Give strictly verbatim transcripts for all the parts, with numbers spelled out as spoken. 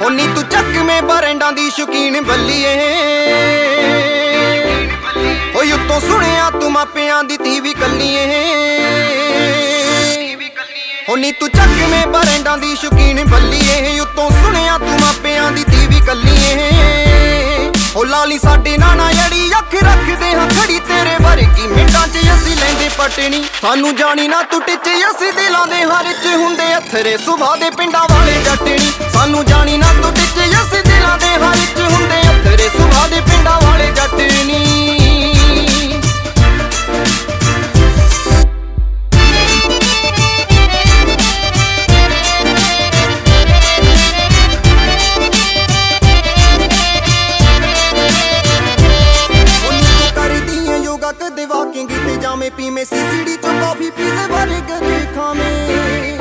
ਹੋਨੀ ਤੂੰ ਚੱਕਵੇਂ ਬਰੈਂਡਾਂ ਦੀ ਸ਼ੌਕੀਨ ਬੱਲੀਏ ਓਏ ਉੱਤੋਂ ਸੁਣਿਆ ਤੂੰ ਮਾਪਿਆਂ ਦੀ ਧੀ ਵੀ ਕੱਲੀਏ ਹੋਨੀ ਤੂੰ ਚੱਕਵੇਂ ਬਰੈਂਡਾਂ ਦੀ ਸ਼ੌਕੀਨ ਬੱਲੀਏ ਉੱਤੋਂ ਸੁਣਿਆ ਤੂੰ ਮਾਪਿਆਂ ਦੀ ਧੀ ਵੀ ਕੱਲੀਏ ਓ ਲਾਲੀ ਸਾਡੇ ਨਾਨਾ ਯੜੀ ਅੱਖ ਰੱਖਦੇ ਹਾਂ ਖੜੀ ਤੇਰੇ ਵਰਗੀ ਮਿੰਟਾਂ 'ਚ ਅਸੀਂ ਲੈਂਦੇ ਪਟਣੀ ਸਾਨੂੰ ਜਾਣੀ ਨਾ ਤੂੰ ਟਿੱਚੇ ਅਸੀਂ ਦਿਲਾਂ ਦੇ ਹਰ 'ਚ ਹੁੰਦੇ ਅਥਰੇ ਸੁਭਾ ਦੇ ਪਿੰਡਾਂ ਵਾਲੇ ਜੱਟਣੀ ਸਾਨੂੰ ਜਾਣੀ ਨਾ ਤੂੰ ਟਿੱਚੇ ਅਸੀਂ ਦਿਲਾਂ ਦੇ ਹਰ 'ਚ ਹੁੰਦੇ ਅਥਰੇ ਸੁਭਾ ਦੇ ਪਿੰਡਾਂ ਵਾਲੇ ਜੱਟਣੀ ਕਦੇ ਵਾਕਿੰਗ ਤੇ ਜਾਵੇਂ ਪੀਵੇਂ ਸੀਸੀਡੀ ਤੋਂ ਕਾਫੀ ਪੀਜ਼ੇ ਬਰਗਰ ਖਾਵੇਂ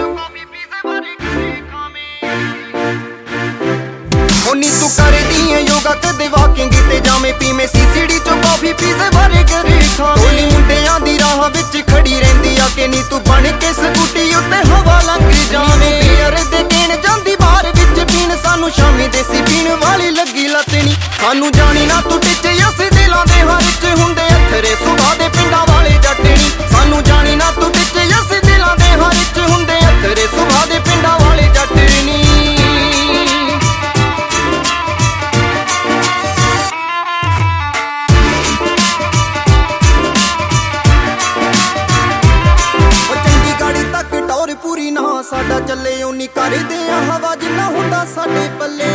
ਹੋਨੀ ਤੂੰ ਕਰਦੀ ਏ ਯੋਗਾ ਕਦੇ ਵਾਕਿੰਗ ਤੇ ਜਾਵੇਂ ਪੀਵੇਂ ਸੀਸੀਡੀ ਤੋਂ ਕਾਫੀ ਪੀਜ਼ੇ ਬਰਗਰ ਖਾਵੇਂ ਹੋਲੀ ਮੁੰਡਿਆਂ ਦੀ ਰਾਹ ਵਿੱਚ ਖੜੀ ਰਹਿੰਦੀ ਆ ਕਿ ਨੀ ਤੂੰ ਬਣ ਕੇ ਸਕੂਟੀ ਉੱਤੇ ਹਵਾ ਲੰਘ ਜਾਵੇਂ ਬੀਅਰ ਦੇ ਕਹਿਣ ਜਾਂਦੀ ਬਾਹਰ ਵਿੱਚ ਪੀਣ ਸਾਨੂੰ ਸ਼ਾਮੀ ਦੇਸੀ ਪੀਣ ਵਾਲੀ ਲੱਗੀ ਲੱਤਣੀ ਸਾਨੂੰ ਜਾਣੀ ਨਾ ਤੂੰ ਟਿੱਚੇ ਅਸੀਂ ਦਿਲਾਂ ਦੇ ਹਰ 'ਚ ਹੁੰਦੇ ਅਥਰੇ ਸੁਭਾ ਦੇ ਪਿੰਡਾਂ ਵਾਲੇ ਜੱਟਣੀ ਸਾਨੂੰ ਜਾਣੀ ਨਾ ਤੂੰ ਟਿੱਚੇ ਅਸੀਂ ਦਿਲਾਂ ਦੇ ਹਰ 'ਚ ਹੁੰਦੇ ਅਥਰੇ ਸੁਭਾ ਦੇ ਪਿੰਡਾਂ ਵਾਲੇ ਜੱਟਣੀ ਪੂਰੀ ਨਾ ਸਾਡਾ ਚੱਲੇ ਉਨੀ ਕਰਦੇ ਆ ਹਵਾ ਜਿੰਨਾ ਹੁੰਦਾ ਸਾਡੇ ਪੱਲੇ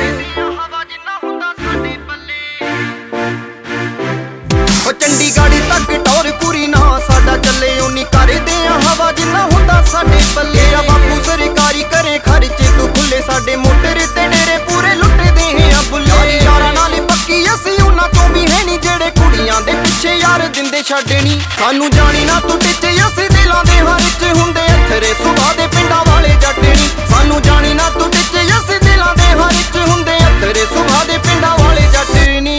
ਓ ਚੰਡੀਗੜ੍ਹ ਤੱਕ ਟੌਰ ਪੂਰੀ ਨਾ ਸਾਡਾ ਚੱਲੇ ਉਨੀ ਕਰਦੇ ਆ ਹਵਾ ਜਿੰਨਾ ਹੁੰਦਾ ਸਾਡੇ ਪੱਲੇ ਆ ਬਾਪੂ ਸਰਕਾਰੀ ਕਰੇ ਖਰਚੇ ਤੂੰ ਖੁੱਲੇ ਸਾਡੇ ਮੋਟਰ ਤੇ ਡੇਰੇ ਪੂਰੇ ਲੁੱਟਦੇ ਆ ਬੁੱਲੇ ਯਾਰਾਂ ਨਾਲ ਪੱਕੀ ਅਸੀਂ ਉਹਨਾਂ ਤੋਂ ਵੀ ਹੈ ਨੀ ਜਿਹੜੇ ਕੁੜੀਆਂ ਦੇ ਪਿੱਛੇ ਯਾਰ ਦਿੰਦੇ ਛੱਡਣੀ ਸਾਨੂੰ ਜਾਣੀ ਨਾ ਤੂੰ ਟਿੱਚੇ ਅਸੀਂ ਦਿਲਾਂ ਦੇ ਹਰ 'ਚ ਹੁੰਦੇ ਅਥਰੇ ਸੁਭਾ ਦੇ ਪਿੰਡਾਂ ਵਾਲੇ ਜੱਟਣੀ ਸਾਨੂੰ ਜਾਣੀ ਨਾ ਤੂੰ ਟਿੱਚੇ ਅਸੀਂ ਦਿਲਾਂ ਦੇ ਹਰ 'ਚ ਹੁੰਦੇ ਅਥਰੇ ਸੁਭਾ ਦੇ ਪਿੰਡਾਂ ਵਾਲੇ ਜੱਟਣੀ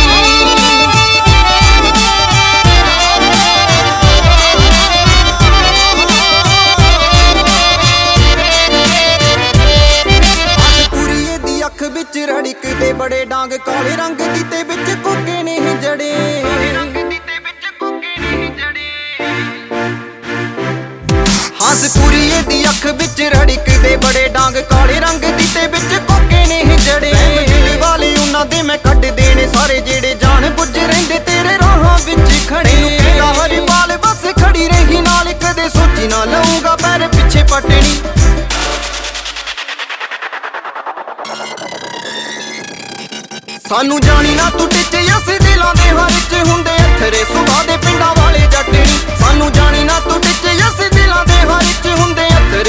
ਵਿੱਚ ਰੜਕਦੇ ਬੜੇ ਡਾਂਗ ਕਾਲੇ ਰੰਗ ਦੀ ਤੇ ਵਿੱਚ ਕੋਕੇ ਨੇ ਜੜੇ ਹੰਸਪੁਰੀ ਦੀ ਅੱਖ ਵਿੱਚ ਰੜਕਦੇ ਬੜੇ ਡਾਂਗ ਕਾਲੇ ਰੰਗ ਦੀ ਤੇ ਵਿੱਚ ਕੋਕੇ ਨੇ ਜੜੇ ਦਿਲ ਵਾਲੇ ਉਹਨਾਂ ਦੇ ਮੈਂ ਕੱਢ ਦੇਣੇ ਸਾਰੇ ਜਿਹੜੇ ਜਾਣ ਬੁੱਝ ਰਹਿੰਦੇ ਤੇਰੇ ਰਾਹਾਂ ਵਿੱਚ ਖੜੇ ਨੂੰ ਕਹਿੰਦਾ ਹਰ ਬਾਲ ਬਸ ਖੜੀ ਰਹੀ ਨਾਲ ਕਦੇ ਸੋਚੀ ਨਾ ਲਊਂਗਾ ਪੈਰ ਪਿੱਛੇ ਪਟਣੀ ਸਾਨੂੰ ਜਾਣੀ ਨਾ ਤੂੰ ਟਿੱਚੇ ਅਸੀਂ ਦਿਲਾਂ ਦੇ ਹਰ 'ਚ ਹੁੰਦੇ ਅਥਰੇ ਸੁਭਾ ਦੇ ਪਿੰਡਾਂ ਵਾਲੇ ਜੱਟਣੀ ਸਾਨੂੰ ਜਾਣੀ ਨਾ ਤੂੰ ਟਿੱਚੇ ਅਸੀਂ ਦਿਲਾਂ ਦੇ ਹਰ 'ਚ ਹੁੰਦੇ ਅਥਰੇ